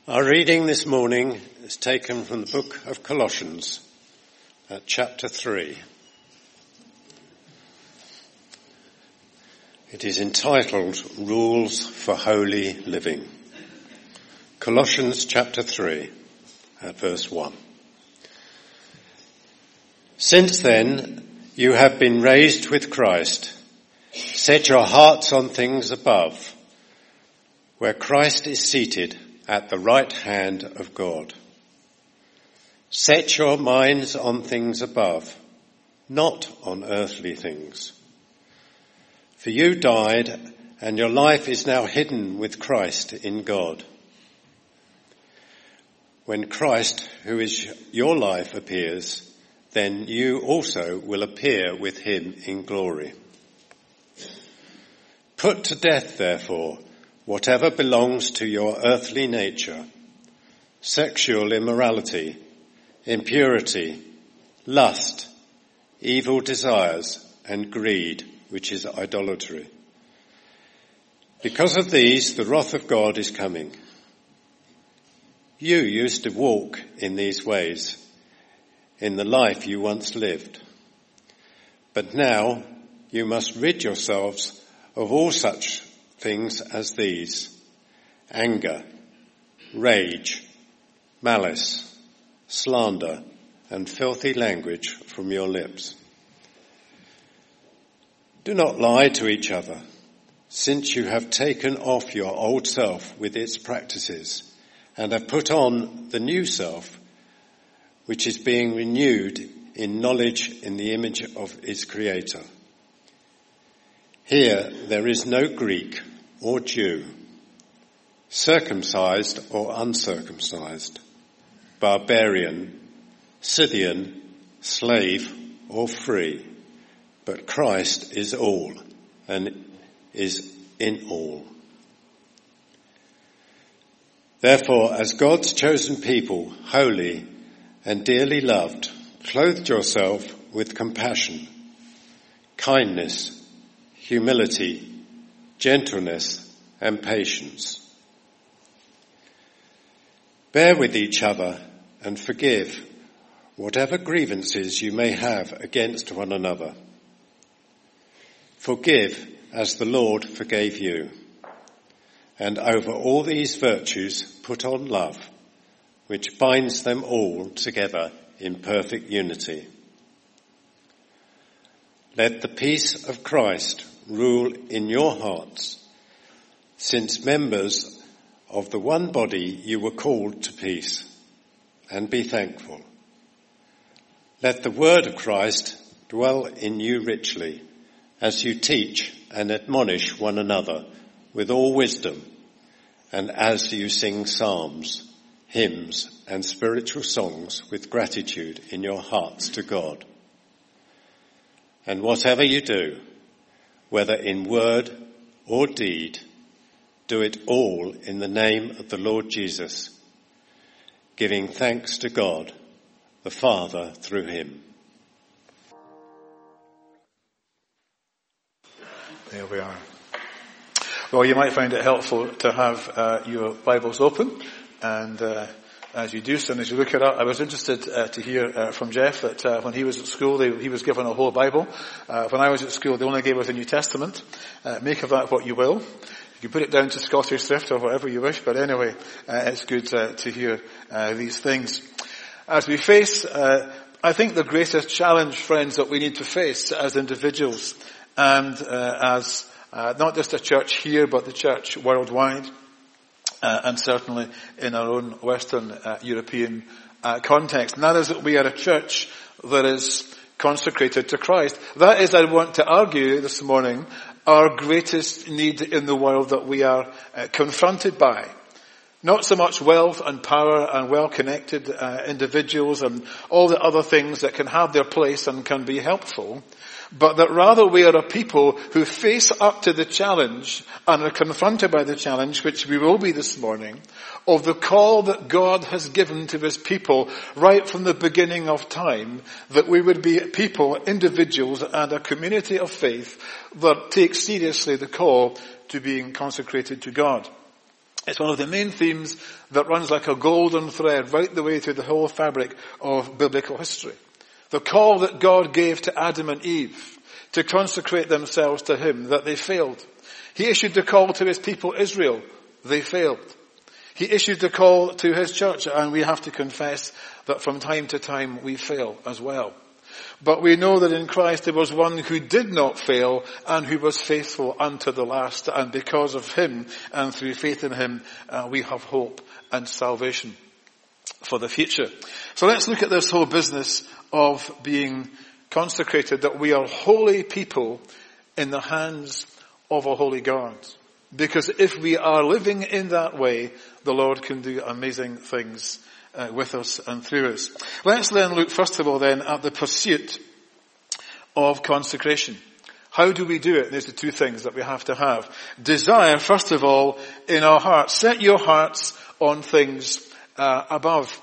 Our reading this morning is taken from the book of Colossians, at chapter 3. It is entitled Rules for Holy Living. Colossians chapter 3, at verse 1. Since then, you have been raised with Christ. Set your hearts on things above, where Christ is seated at the right hand of God. Set your minds on things above, not on earthly things. For you died, and your life is now hidden with Christ in God. When Christ, who is your life, appears, then you also will appear with him in glory. Put to death, therefore, whatever belongs to your earthly nature: sexual immorality, impurity, lust, evil desires, and greed, which is idolatry. Because of these, the wrath of God is coming. You used to walk in these ways, in the life you once lived. But now you must rid yourselves of all such things as these: anger, rage, malice, slander, and filthy language from your lips. Do not lie to each other, since you have taken off your old self with its practices and have put on the new self, which is being renewed in knowledge in the image of its creator. Here there is no Greek or Jew, circumcised or uncircumcised, barbarian, Scythian, slave or free, but Christ is all and is in all. Therefore, as God's chosen people, holy and dearly loved, clothe yourself with compassion, kindness, humility, gentleness, and patience. Bear with each other and forgive whatever grievances you may have against one another. Forgive as the Lord forgave you. And over all these virtues put on love, which binds them all together in perfect unity. Let the peace of Christ rule in your hearts, since members of the one body you were called to peace, and be thankful. Let the word of Christ dwell in you richly, as you teach and admonish one another with all wisdom, and as you sing psalms, hymns, and spiritual songs with gratitude in your hearts to God. And whatever you do, whether in word or deed, do it all in the name of the Lord Jesus, giving thanks to God, the Father, through him. There we are. Well, you might find it helpful to have your Bibles open, and as you do so, and as you look it up, I was interested to hear from Jeff that when he was at school, he was given a whole Bible. When I was at school, they only gave us a New Testament. Make of that what you will. You can put it down to Scottish Thrift or whatever you wish, but anyway, it's good to hear these things. As we face, I think the greatest challenge, friends, that we need to face as individuals and as not just a church here, but the church worldwide, and certainly in our own Western European context. And that is that we are a church that is consecrated to Christ. That is, I want to argue this morning, our greatest need in the world that we are confronted by. Not so much wealth and power and well-connected individuals and all the other things that can have their place and can be helpful, but that rather we are a people who face up to the challenge and are confronted by the challenge, which we will be this morning, of the call that God has given to his people right from the beginning of time, that we would be people, individuals, and a community of faith that take seriously the call to being consecrated to God. It's one of the main themes that runs like a golden thread right the way through the whole fabric of biblical history. The call that God gave to Adam and Eve to consecrate themselves to him, that they failed. He issued the call to his people Israel. They failed. He issued the call to his church, and we have to confess that from time to time we fail as well. But we know that in Christ there was one who did not fail and who was faithful unto the last. And because of him and through faith in him, we have hope and salvation for the future. So let's look at this whole business of being consecrated, that we are holy people in the hands of a holy God. Because if we are living in that way, the Lord can do amazing things with us and through us. Let's then look first of all then at the pursuit of consecration. How do we do it? There's the two things that we have to have. Desire, first of all, in our hearts. Set your hearts on things above.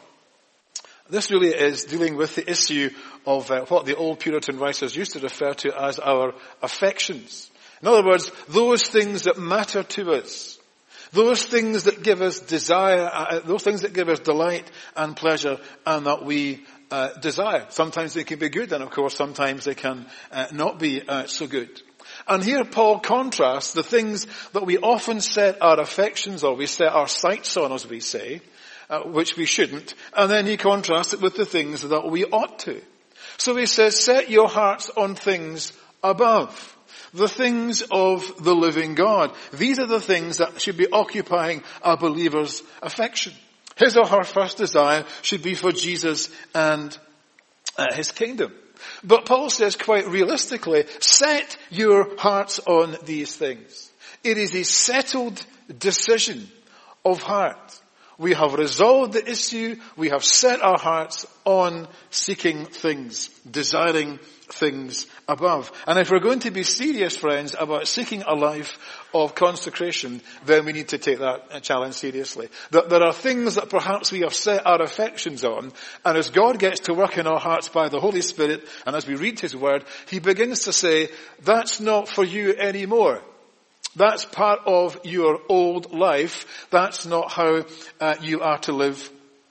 This really is dealing with the issue of what the old Puritan writers used to refer to as our affections. In other words, those things that matter to us. Those things that give us desire, those things that give us delight and pleasure and that we desire. Sometimes they can be good, and of course sometimes they can not be so good. And here Paul contrasts the things that we often set our affections on, we set our sights on, as we say, which we shouldn't, and then he contrasts it with the things that we ought to. So he says, set your hearts on things above. The things of the living God. These are the things that should be occupying a believer's affection. His or her first desire should be for Jesus and his kingdom. But Paul says quite realistically, set your hearts on these things. It is a settled decision of heart. We have resolved the issue. We have set our hearts on seeking things, desiring things above. And if we're going to be serious, friends, about seeking a life of consecration, then we need to take that challenge seriously. That there are things that perhaps we have set our affections on, and as God gets to work in our hearts by the Holy Spirit, and as we read his word, he begins to say, that's not for you anymore. That's part of your old life. That's not how you are to live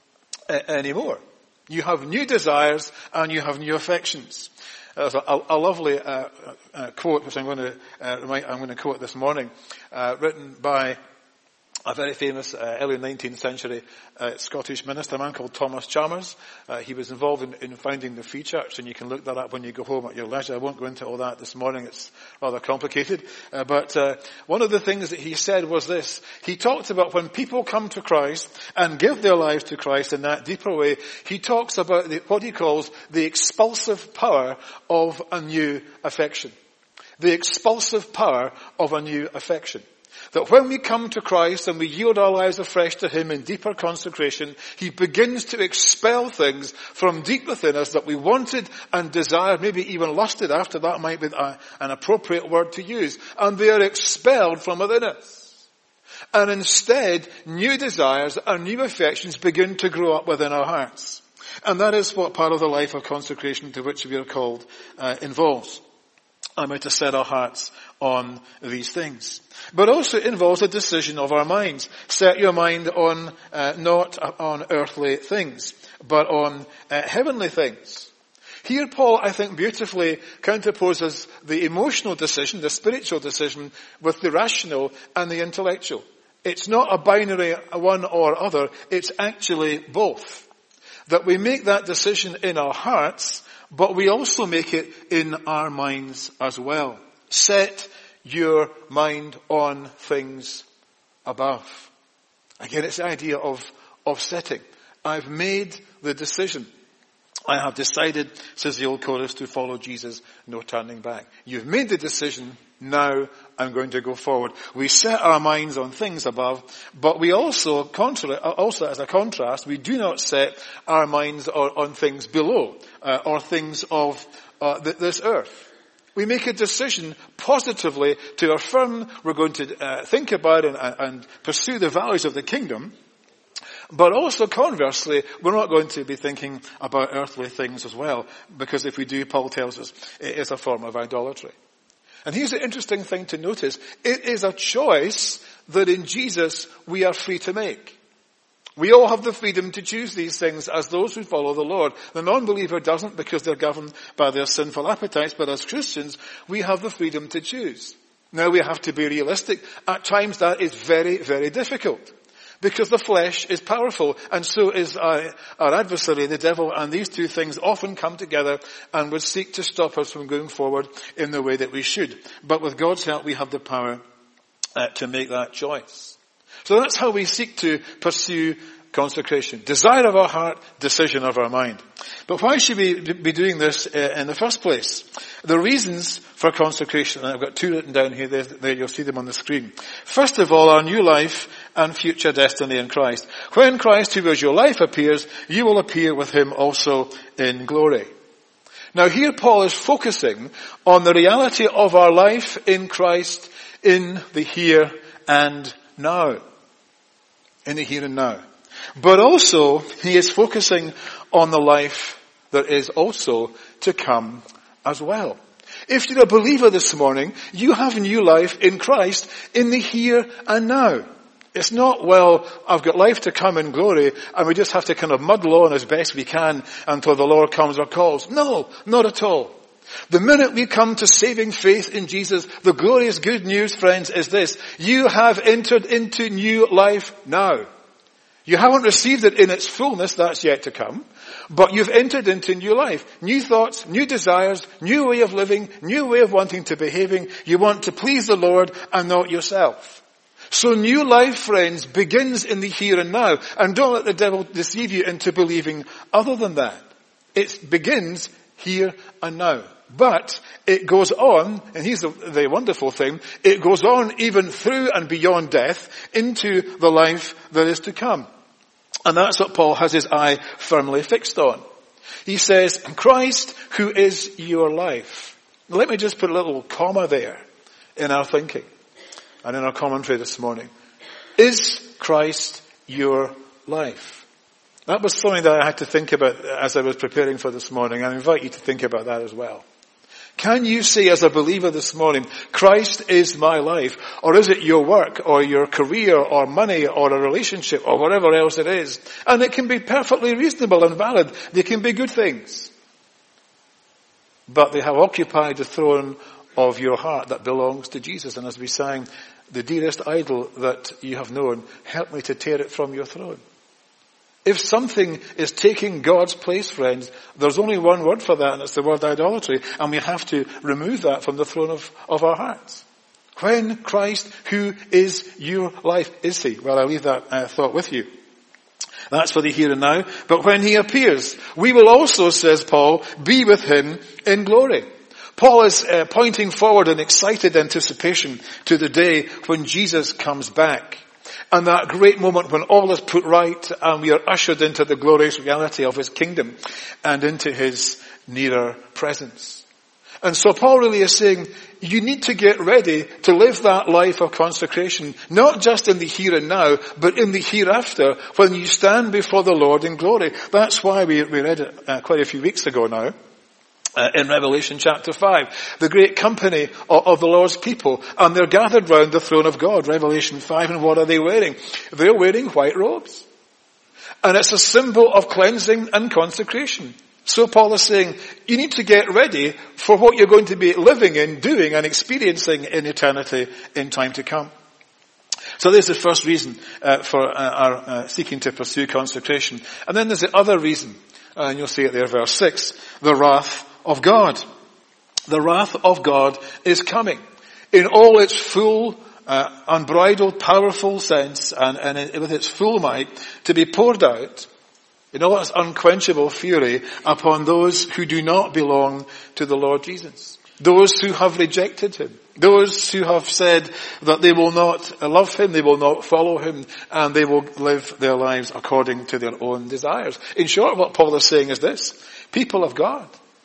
anymore. You have new desires and you have new affections. There's a lovely quote which I'm going to quote this morning, written by a very famous early 19th century Scottish minister, a man called Thomas Chalmers. He was involved in founding the Free Church, and you can look that up when you go home at your leisure. I won't go into all that this morning. It's rather complicated. But one of the things that he said was this. He talked about when people come to Christ and give their lives to Christ in that deeper way, he talks about what he calls the expulsive power of a new affection. The expulsive power of a new affection. That when we come to Christ and we yield our lives afresh to him in deeper consecration, he begins to expel things from deep within us that we wanted and desired, maybe even lusted after. That might be an appropriate word to use. And they are expelled from within us. And instead, new desires and new affections begin to grow up within our hearts. And that is what part of the life of consecration to which we are called involves. And we're to set our hearts on these things. But also it involves a decision of our minds. Set your mind on, not on earthly things, but on heavenly things. Here Paul, I think, beautifully counterposes the emotional decision, the spiritual decision, with the rational and the intellectual. It's not a binary one or other, it's actually both. That we make that decision in our hearts, but we also make it in our minds as well. Set your mind on things above. Again, it's the idea of setting. I've made the decision. I have decided, says the old chorus, to follow Jesus, no turning back. You've made the decision, now I'm going to go forward. We set our minds on things above, but we also as a contrast, we do not set our minds on things below, or things of this earth. We make a decision positively to affirm we're going to think about and pursue the values of the kingdom. But also conversely, we're not going to be thinking about earthly things as well, because if we do, Paul tells us, it is a form of idolatry. And here's the interesting thing to notice. It is a choice that in Jesus we are free to make. We all have the freedom to choose these things as those who follow the Lord. The non-believer doesn't because they're governed by their sinful appetites, but as Christians, we have the freedom to choose. Now we have to be realistic. At times that is very, very difficult because the flesh is powerful and so is our adversary, the devil, and these two things often come together and would seek to stop us from going forward in the way that we should. But with God's help, we have the power to make that choice. So that's how we seek to pursue consecration. Desire of our heart, decision of our mind. But why should we be doing this in the first place? The reasons for consecration, and I've got two written down here, there you'll see them on the screen. First of all, our new life and future destiny in Christ. When Christ, who is your life, appears, you will appear with him also in glory. Now here Paul is focusing on the reality of our life in Christ in the here and now. In the here and now. But also, he is focusing on the life that is also to come as well. If you're a believer this morning, you have a new life in Christ in the here and now. It's not, well, I've got life to come in glory and we just have to kind of muddle on as best we can until the Lord comes or calls. No, not at all. The minute we come to saving faith in Jesus, the glorious good news, friends, is this. You have entered into new life now. You haven't received it in its fullness, that's yet to come, but you've entered into new life. New thoughts, new desires, new way of living, new way of wanting to behaving. You want to please the Lord and not yourself. So new life, friends, begins in the here and now. And don't let the devil deceive you into believing other than that. It begins here and now. But it goes on, and here's the wonderful thing, it goes on even through and beyond death into the life that is to come. And that's what Paul has his eye firmly fixed on. He says, Christ who is your life. Now, let me just put a little comma there in our thinking and in our commentary this morning. Is Christ your life? That was something that I had to think about as I was preparing for this morning. I invite you to think about that as well. Can you say as a believer this morning, Christ is my life? Or is it your work or your career or money or a relationship or whatever else it is? And it can be perfectly reasonable and valid. They can be good things. But they have occupied the throne of your heart that belongs to Jesus. And as we sang, the dearest idol that you have known, help me to tear it from your throne. If something is taking God's place, friends, there's only one word for that, and it's the word idolatry, and we have to remove that from the throne of our hearts. When Christ, who is your life, is he? Well, I'll leave that thought with you. That's for the here and now. But when he appears, we will also, says Paul, be with him in glory. Paul is pointing forward in excited anticipation to the day when Jesus comes back. And that great moment when all is put right and we are ushered into the glorious reality of his kingdom and into his nearer presence. And so Paul really is saying, you need to get ready to live that life of consecration, not just in the here and now, but in the hereafter when you stand before the Lord in glory. That's why we read it quite a few weeks ago now. In Revelation chapter 5, the great company of the Lord's people, and they're gathered round the throne of God, Revelation 5, and what are they wearing? They're wearing white robes. And it's a symbol of cleansing and consecration. So Paul is saying, you need to get ready for what you're going to be living in, doing, and experiencing in eternity in time to come. So there's the first reason for our seeking to pursue consecration. And then there's the other reason, and you'll see it there, verse 6, the wrath of God. The wrath of God is coming in all its full, unbridled, powerful sense and with its full might to be poured out in all its unquenchable fury upon those who do not belong to the Lord Jesus. Those who have rejected him. Those who have said that they will not love him, they will not follow him, and they will live their lives according to their own desires. In short, what Paul is saying is this: people of God,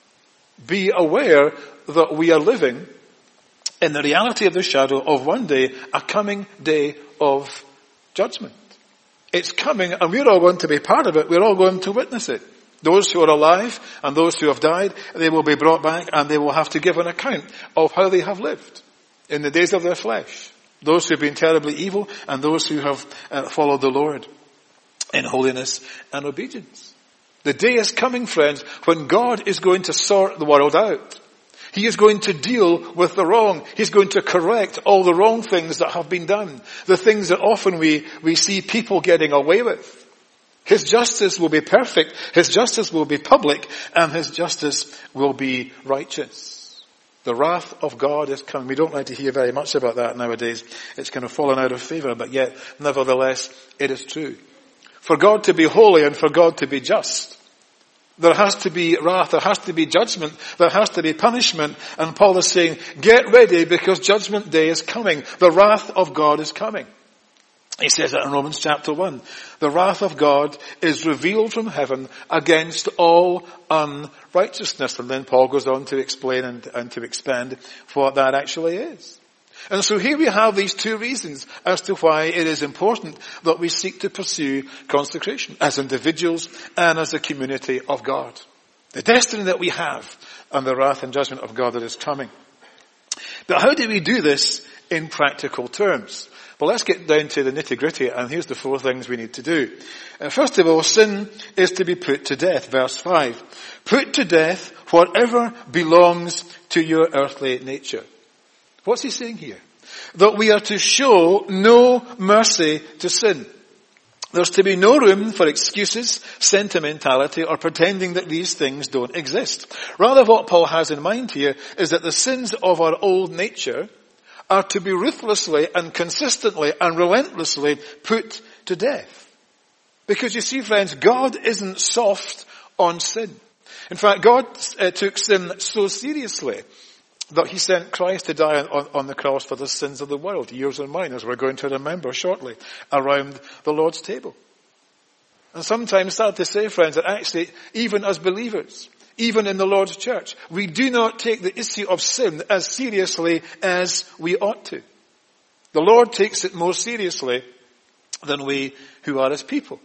be aware that we are living in the reality of the shadow of one day, a coming day of judgment. It's coming, and we're all going to be part of it. We're all going to witness it. Those who are alive and those who have died, they will be brought back and they will have to give an account of how they have lived in the days of their flesh. those who have been terribly evil and those who have followed the Lord in holiness and obedience. The day is coming, friends, when God is going to sort the world out. He is going to deal with the wrong. He's going to correct all the wrong things that have been done. The things that often we see people getting away with. His justice will be perfect. His justice will be public. And his justice will be righteous. The wrath of God is coming. We don't like to hear very much about that nowadays. It's kind of fallen out of favor. But yet, nevertheless, it is true. For God to be holy and for God to be just, there has to be wrath, there has to be judgment, there has to be punishment. And Paul is saying, get ready because judgment day is coming. The wrath of God is coming. He says that in Romans chapter 1. The wrath of God is revealed from heaven against all unrighteousness. And then Paul goes on to explain and to expand what that actually is. And so here we have these two reasons as to why it is important that we seek to pursue consecration as individuals and as a community of God. The destiny that we have and the wrath and judgment of God that is coming. But how do we do this in practical terms? Well, let's get down to the nitty-gritty, and here's the 4 things we need to do. First of all, sin is to be put to death. Verse 5. Put to death whatever belongs to your earthly nature. What's he saying here? That we are to show no mercy to sin. There's to be no room for excuses, sentimentality, or pretending that these things don't exist. Rather, what Paul has in mind here is that the sins of our old nature are to be ruthlessly and consistently and relentlessly put to death. Because you see, friends, God isn't soft on sin. In fact, God took sin so seriously that he sent Christ to die on the cross for the sins of the world, yours and mine, as we're going to remember shortly, around the Lord's table. And sometimes, sad to say, friends, that actually, even as believers, even in the Lord's church, we do not take the issue of sin as seriously as we ought to. The Lord takes it more seriously than we who are his people.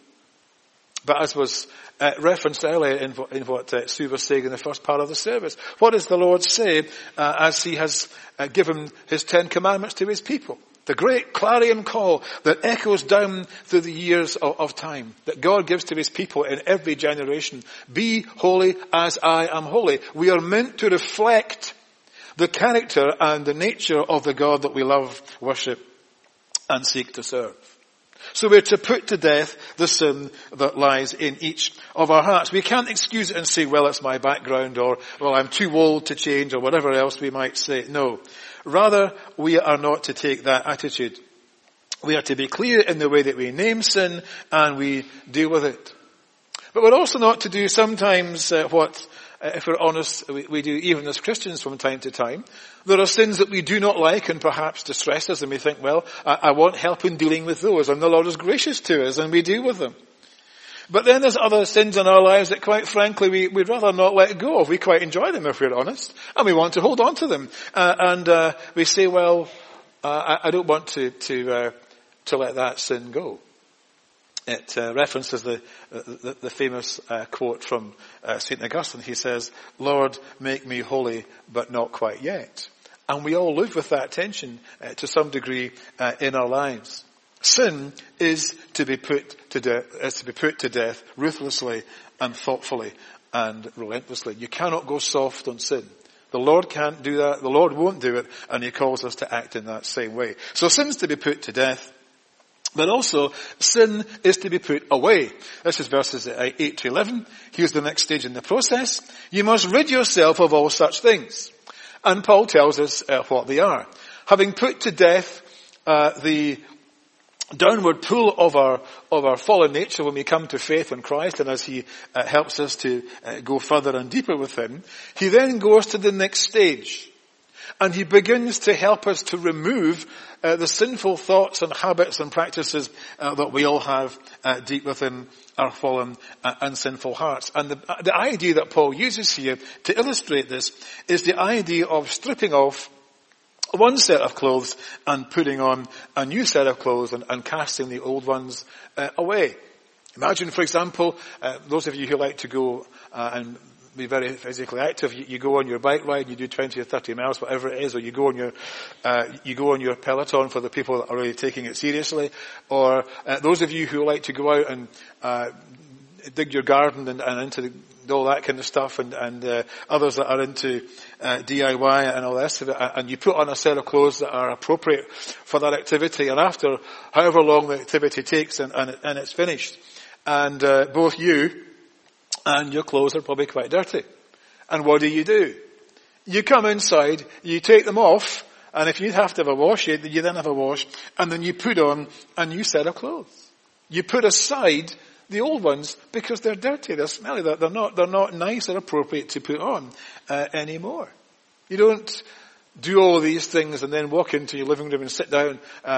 But as was referenced earlier in what Sue was saying in the first part of the service, what does the Lord say as he has given his 10 commandments to his people? The great clarion call that echoes down through the years of time, that God gives to his people in every generation. Be holy as I am holy. We are meant to reflect the character and the nature of the God that we love, worship, and seek to serve. So we're to put to death the sin that lies in each of our hearts. We can't excuse it and say, well, it's my background, or, well, I'm too old to change, or whatever else we might say. No. Rather, we are not to take that attitude. We are to be clear in the way that we name sin and we deal with it. But we're also not to do sometimes what, if we're honest, we do even as Christians from time to time. There are sins that we do not like and perhaps distress us, and we think, well, I want help in dealing with those, and the Lord is gracious to us and we deal with them. But then there's other sins in our lives that, quite frankly, we'd rather not let go of. We quite enjoy them, if we're honest, and we want to hold on to them. And we say, well, I don't want to let that sin go. It references the famous quote from St. Augustine. He says, Lord, make me holy, but not quite yet. And we all live with that tension to some degree in our lives. Sin is to be put to death ruthlessly and thoughtfully and relentlessly. You cannot go soft on sin. The Lord can't do that. The Lord won't do it, and he calls us to act in that same way. So sin's to be put to death. But also, sin is to be put away. This is verses 8 to 11. Here's the next stage in the process. You must rid yourself of all such things. And Paul tells us what they are. Having put to death the downward pull of our fallen nature when we come to faith in Christ, and as he helps us to go further and deeper with him, he then goes to the next stage. And he begins to help us to remove the sinful thoughts and habits and practices that we all have deep within our fallen and sinful hearts. And the idea that Paul uses here to illustrate this is the idea of stripping off one set of clothes and putting on a new set of clothes and casting the old ones away. Imagine, for example, those of you who like to go and be very physically active. You go on your bike ride, you do 20 or 30 miles, whatever it is, or you go on your peloton for the people that are really taking it seriously. Or those of you who like to go out and dig your garden and into all that kind of stuff, and others that are into DIY and all the rest of it, and you put on a set of clothes that are appropriate for that activity, and after however long the activity takes, and it's finished, and both you and your clothes are probably quite dirty. And what do? You come inside, you take them off, and if you have to have a wash, you then have a wash, and then you put on a new set of clothes. You put aside the old ones because they're dirty, they're smelly, they're not nice or appropriate to put on anymore. You don't do all these things and then walk into your living room and sit down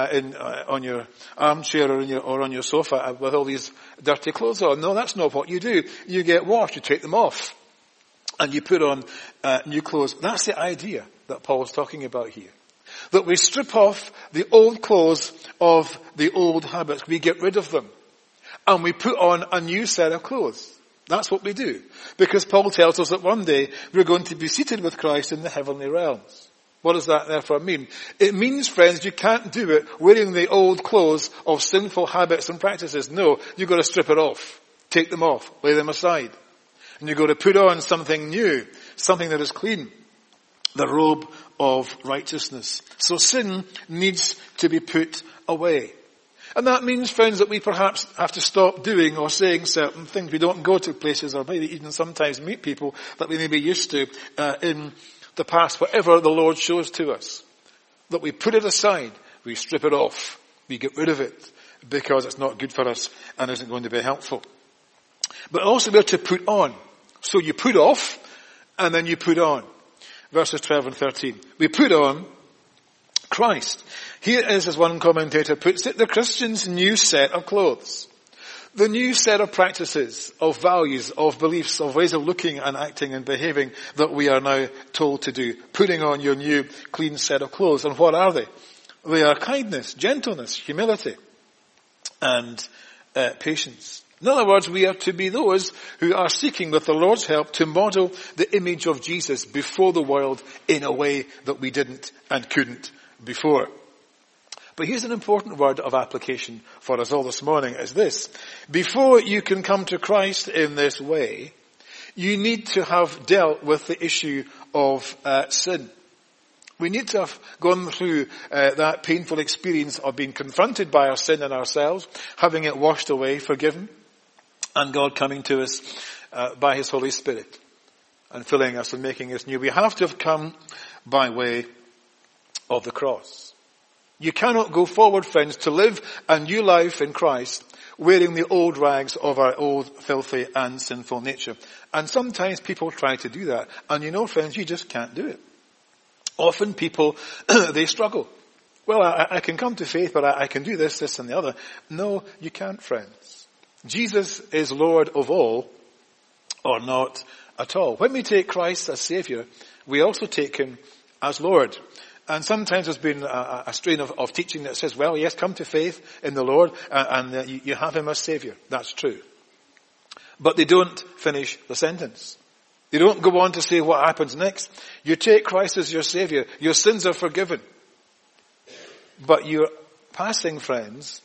on your armchair or on your sofa with all these dirty clothes on. No, that's not what you do. You get washed, you take them off, and you put on new clothes. That's the idea that Paul's talking about here. That we strip off the old clothes of the old habits. We get rid of them. And we put on a new set of clothes. That's what we do. Because Paul tells us that one day we're going to be seated with Christ in the heavenly realms. What does that therefore mean? It means, friends, you can't do it wearing the old clothes of sinful habits and practices. No, you've got to strip it off. Take them off. Lay them aside. And you've got to put on something new. Something that is clean. The robe of righteousness. So sin needs to be put away. And that means, friends, that we perhaps have to stop doing or saying certain things. We don't go to places or maybe even sometimes meet people that we may be used to in the past, whatever the Lord shows to us. That we put it aside, we strip it off, we get rid of it because it's not good for us and isn't going to be helpful. But also we're to put on. So you put off and then you put on. Verses 12 and 13. We put on Christ. Here is, as one commentator puts it, the Christian's new set of clothes. The new set of practices, of values, of beliefs, of ways of looking and acting and behaving that we are now told to do. Putting on your new clean set of clothes. And what are they? They are kindness, gentleness, humility, and patience. In other words, we are to be those who are seeking with the Lord's help to model the image of Jesus before the world in a way that we didn't and couldn't before. But here's an important word of application for us all this morning, is this. Before you can come to Christ in this way, you need to have dealt with the issue of sin. We need to have gone through that painful experience of being confronted by our sin in ourselves, having it washed away, forgiven, and God coming to us by His Holy Spirit and filling us and making us new. We have to have come by way of the cross. You cannot go forward, friends, to live a new life in Christ wearing the old rags of our old filthy and sinful nature. And sometimes people try to do that. And you know, friends, you just can't do it. Often people, they struggle. Well, I can come to faith, but I can do this, this and the other. No, you can't, friends. Jesus is Lord of all or not at all. When we take Christ as Saviour, we also take Him as Lord. And sometimes there's been a strain of teaching that says, well, yes, come to faith in the Lord and you have Him as Saviour. That's true. But they don't finish the sentence. They don't go on to say what happens next. You take Christ as your Saviour. Your sins are forgiven. But you're passing, friends,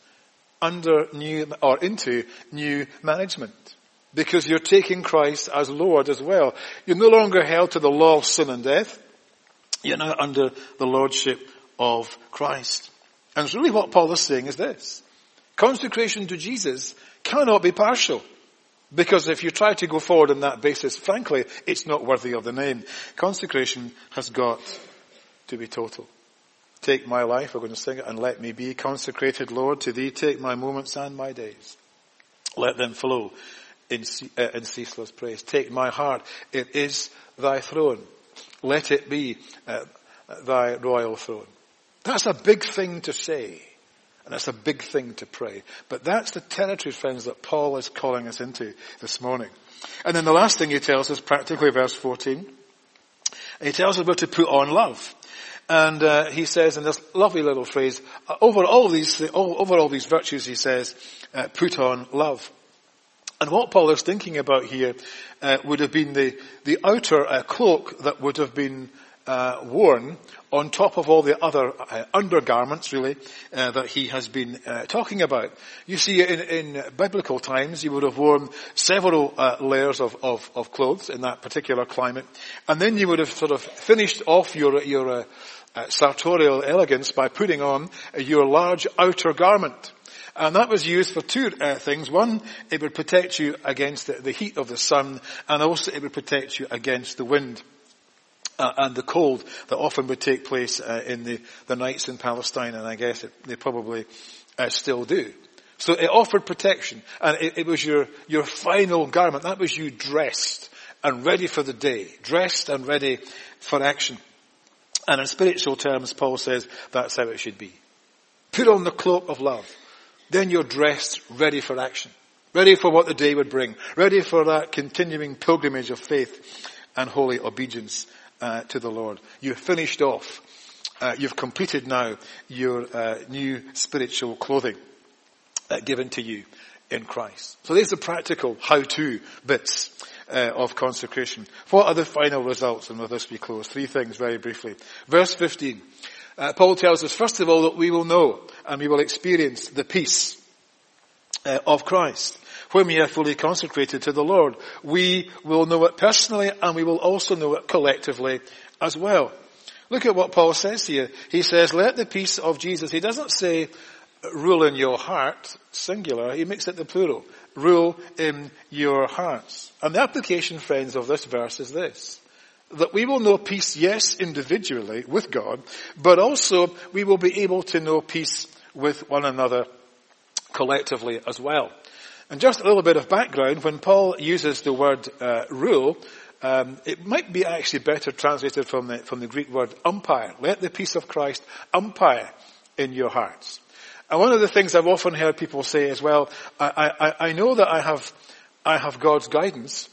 into new management. Because you're taking Christ as Lord as well. You're no longer held to the law of sin and death. You're now under the lordship of Christ. And it's really what Paul is saying is this. Consecration to Jesus cannot be partial. Because if you try to go forward on that basis, frankly, it's not worthy of the name. Consecration has got to be total. Take my life, we're going to sing it, and let me be consecrated, Lord, to Thee. Take my moments and my days. Let them flow in ceaseless praise. Take my heart, it is Thy throne. Let it be Thy royal throne. That's a big thing to say. And that's a big thing to pray. But that's the territory, friends, that Paul is calling us into this morning. And then the last thing he tells us, practically verse 14, he tells us we're to put on love. And he says in this lovely little phrase, over all these virtues, he says, put on love. And what Paul is thinking about here would have been the outer cloak that would have been worn on top of all the other undergarments, really, that he has been talking about. You see, in biblical times, you would have worn several layers of clothes in that particular climate, and then you would have sort of finished off your sartorial elegance by putting on your large outer garment. And that was used for two things. One, it would protect you against the heat of the sun, and also it would protect you against the wind and the cold that often would take place in the nights in Palestine, and I guess they probably still do. So it offered protection, and it was your final garment. That was you dressed and ready for the day, dressed and ready for action. And in spiritual terms, Paul says that's how it should be. Put on the cloak of love. Then you're dressed, ready for action, ready for what the day would bring, ready for that continuing pilgrimage of faith and holy obedience to the Lord. You've finished off. You've completed now your new spiritual clothing given to you in Christ. So there's the practical how-to bits of consecration. What are the final results? And with this we close. 3 things very briefly. Verse 15. Paul tells us, first of all, that we will know and we will experience the peace of Christ. When we are fully consecrated to the Lord, we will know it personally and we will also know it collectively as well. Look at what Paul says here. He says, let the peace of Jesus. He doesn't say rule in your heart, singular. He makes it the plural. Rule in your hearts. And the application, friends, of this verse is this. That we will know peace, yes, individually with God, but also we will be able to know peace with one another collectively as well. And just a little bit of background, when Paul uses the word rule, it might be actually better translated from the Greek word umpire. Let the peace of Christ umpire in your hearts. And one of the things I've often heard people say as well, I know that I have God's guidance,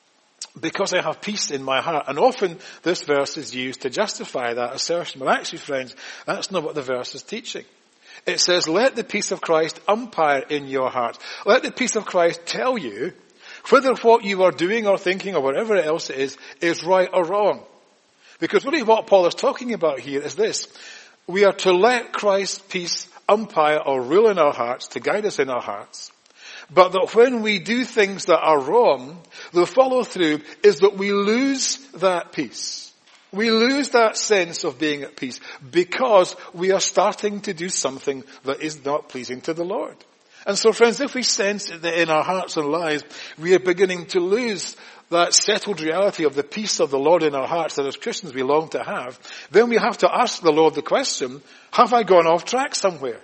because I have peace in my heart. And often this verse is used to justify that assertion. But actually, friends, that's not what the verse is teaching. It says, let the peace of Christ umpire in your heart. Let the peace of Christ tell you whether what you are doing or thinking or whatever else it is right or wrong. Because really what Paul is talking about here is this. We are to let Christ's peace umpire or rule in our hearts, to guide us in our hearts. But that when we do things that are wrong, the follow through is that we lose that peace. We lose that sense of being at peace because we are starting to do something that is not pleasing to the Lord. And so, friends, if we sense that in our hearts and lives we are beginning to lose that settled reality of the peace of the Lord in our hearts that as Christians we long to have, then we have to ask the Lord the question, have I gone off track somewhere?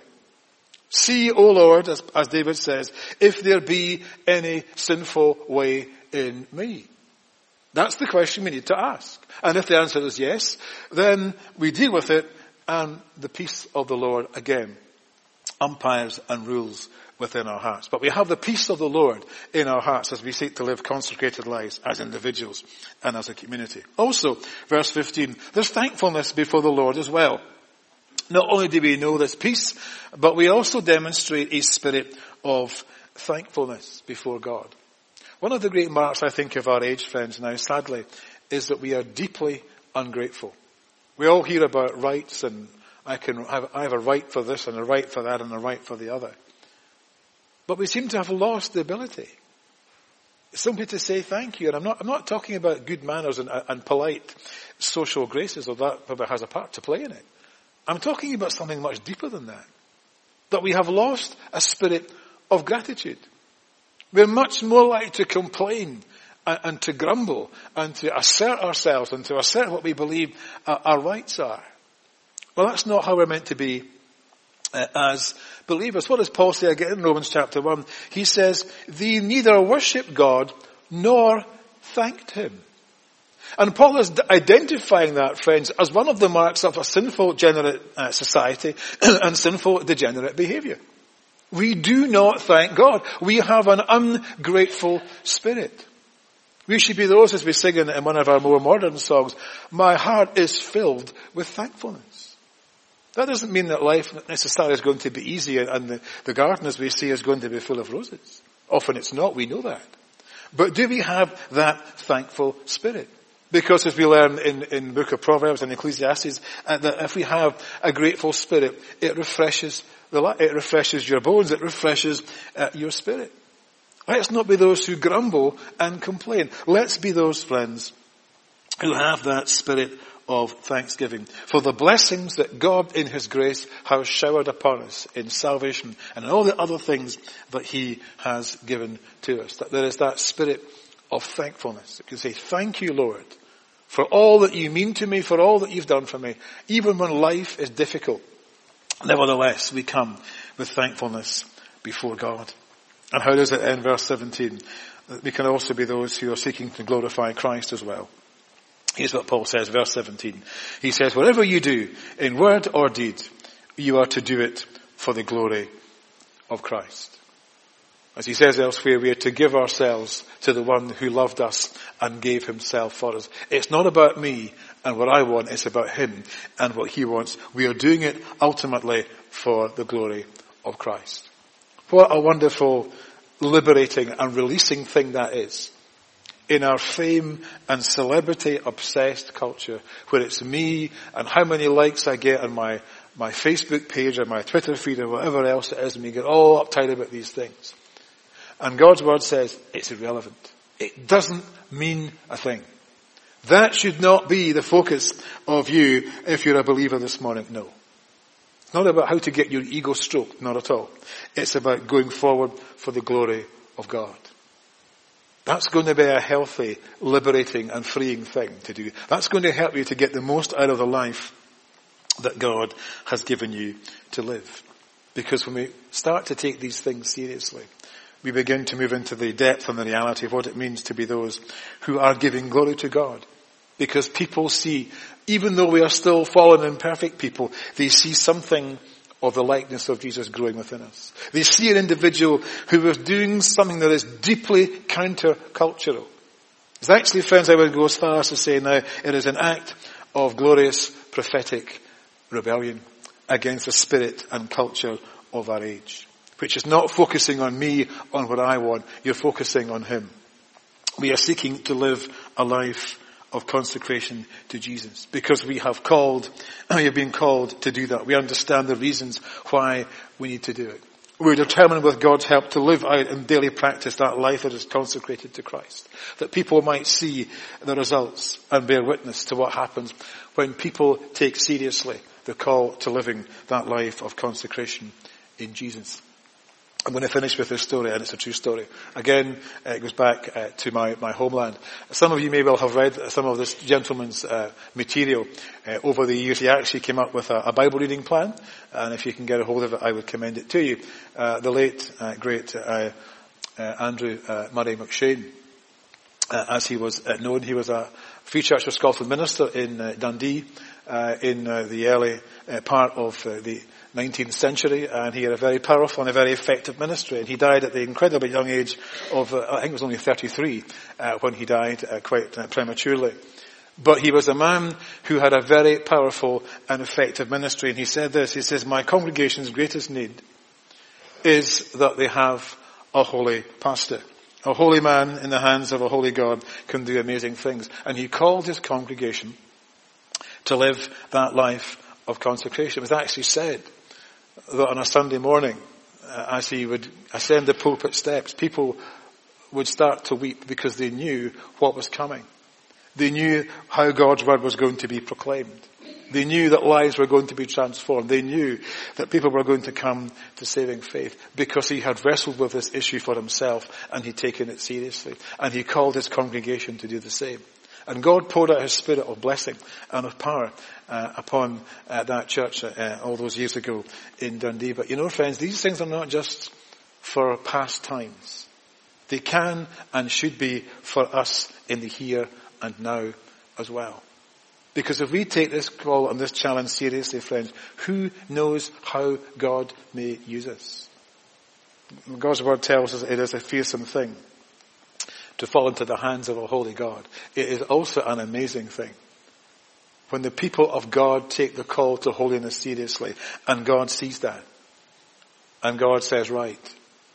See, O Lord, as David says, if there be any sinful way in me. That's the question we need to ask. And if the answer is yes, then we deal with it, and the peace of the Lord, again, umpires and rules within our hearts. But we have the peace of the Lord in our hearts as we seek to live consecrated lives as individuals and as a community. Also, verse 15, there's thankfulness before the Lord as well. Not only do we know this peace, but we also demonstrate a spirit of thankfulness before God. One of the great marks, I think, of our age, friends, now, sadly, is that we are deeply ungrateful. We all hear about rights, and I have a right for this and a right for that and a right for the other. But we seem to have lost the ability simply to say thank you. And I'm not talking about good manners and polite social graces, or that probably has a part to play in it. I'm talking about something much deeper than that. That we have lost a spirit of gratitude. We're much more likely to complain and to grumble and to assert ourselves and to assert what we believe our rights are. Well, that's not how we're meant to be as believers. What does Paul say again in Romans chapter 1? He says, they neither worshipped God nor thanked him. And Paul is identifying that, friends, as one of the marks of a sinful, degenerate society and sinful, degenerate behavior. We do not thank God. We have an ungrateful spirit. We should be those, as we sing in one of our more modern songs, my heart is filled with thankfulness. That doesn't mean that life necessarily is going to be easy and the garden, as we see, is going to be full of roses. Often it's not, we know that. But do we have that thankful spirit? Because as we learn in the book of Proverbs and Ecclesiastes, that if we have a grateful spirit, it refreshes your bones, it refreshes your spirit. Let's not be those who grumble and complain. Let's be those friends who have that spirit of thanksgiving for the blessings that God in His grace has showered upon us in salvation and in all the other things that He has given to us. That there is that spirit of thankfulness. You can say, thank you, Lord, for all that you mean to me, for all that you've done for me. Even when life is difficult, nevertheless, we come with thankfulness before God. And how does it end? Verse 17. We can also be those who are seeking to glorify Christ as well. Here's what Paul says, verse 17. He says, whatever you do, in word or deed, you are to do it for the glory of Christ. As he says elsewhere, we are to give ourselves to the one who loved us and gave himself for us. It's not about me and what I want, it's about him and what he wants. We are doing it ultimately for the glory of Christ. What a wonderful, liberating and releasing thing that is. In our fame and celebrity obsessed culture, where it's me and how many likes I get on my Facebook page or my Twitter feed or whatever else it is, and we get all uptight about these things. And God's word says it's irrelevant. It doesn't mean a thing. That should not be the focus of you if you're a believer this morning. No. It's not about how to get your ego stroked. Not at all. It's about going forward for the glory of God. That's going to be a healthy, liberating and freeing thing to do. That's going to help you to get the most out of the life that God has given you to live. Because when we start to take these things seriously, we begin to move into the depth and the reality of what it means to be those who are giving glory to God. Because people see, even though we are still fallen and imperfect people, they see something of the likeness of Jesus growing within us. They see an individual who is doing something that is deeply counter-cultural. It's actually, friends, I would go as far as to say now, it is an act of glorious prophetic rebellion against the spirit and culture of our age, which is not focusing on me, on what I want. You're focusing on him. We are seeking to live a life of consecration to Jesus because we have been called to do that. We understand the reasons why we need to do it. We're determined with God's help to live out in daily practice that life that is consecrated to Christ. That people might see the results and bear witness to what happens when people take seriously the call to living that life of consecration in Jesus. I'm going to finish with this story, and it's a true story. Again, it goes back to my homeland. Some of you may well have read some of this gentleman's material over the years. He actually came up with a Bible reading plan, and if you can get a hold of it, I would commend it to you. The late, great Andrew Murray McShane, as he was known, he was a Free Church of Scotland minister in Dundee in the early part of the 19th century, and he had a very powerful and a very effective ministry. And he died at the incredibly young age of, I think it was only 33, when he died quite prematurely. But he was a man who had a very powerful and effective ministry. And he said this, he says, my congregation's greatest need is that they have a holy pastor. A holy man in the hands of a holy God can do amazing things. And he called his congregation to live that life of consecration. It was actually said that on a Sunday morning, as he would ascend the pulpit steps, people would start to weep because they knew what was coming. They knew how God's word was going to be proclaimed. They knew that lives were going to be transformed. They knew that people were going to come to saving faith because he had wrestled with this issue for himself and he'd taken it seriously. And he called his congregation to do the same. And God poured out his spirit of blessing and of power upon that church all those years ago in Dundee. But you know, friends, these things are not just for past times. They can and should be for us in the here and now as well. Because if we take this call and this challenge seriously, friends, who knows how God may use us? God's word tells us it is a fearsome thing to fall into the hands of a holy God. It is also an amazing thing when the people of God take the call to holiness seriously, and God sees that. And God says, right,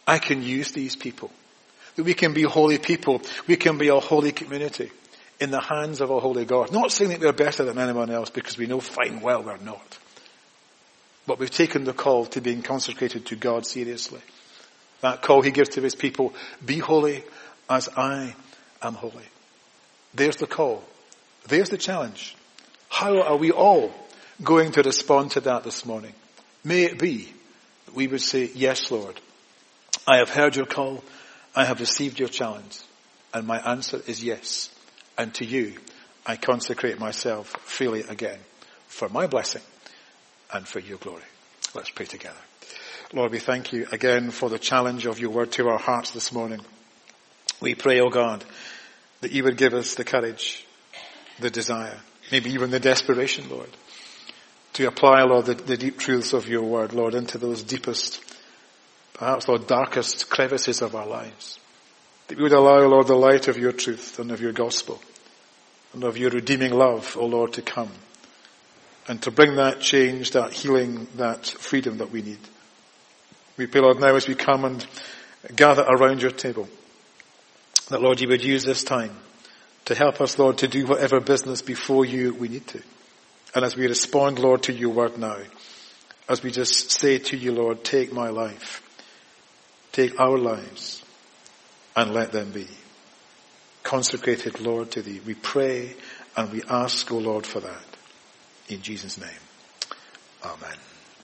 I can use these people. That we can be holy people. We can be a holy community in the hands of a holy God. Not saying that we're better than anyone else, because we know fine well we're not. But we've taken the call to being consecrated to God seriously. That call he gives to his people, be holy as I am holy. There's the call. There's the challenge. How are we all going to respond to that this morning? May it be that we would say, yes, Lord, I have heard your call. I have received your challenge. And my answer is yes. And to you, I consecrate myself freely again for my blessing and for your glory. Let's pray together. Lord, we thank you again for the challenge of your word to our hearts this morning. We pray, O God, that you would give us the courage, the desire, maybe even the desperation, Lord, to apply, Lord, the deep truths of your word, Lord, into those deepest, perhaps, Lord, darkest crevices of our lives. That we would allow, Lord, the light of your truth and of your gospel and of your redeeming love, O Lord, to come and to bring that change, that healing, that freedom that we need. We pray, Lord, now as we come and gather around your table, that, Lord, you would use this time to help us, Lord, to do whatever business before you we need to. And as we respond, Lord, to your word now, as we just say to you, Lord, take my life, take our lives, and let them be consecrated, Lord, to thee. We pray and we ask, O Lord, for that. In Jesus' name. Amen.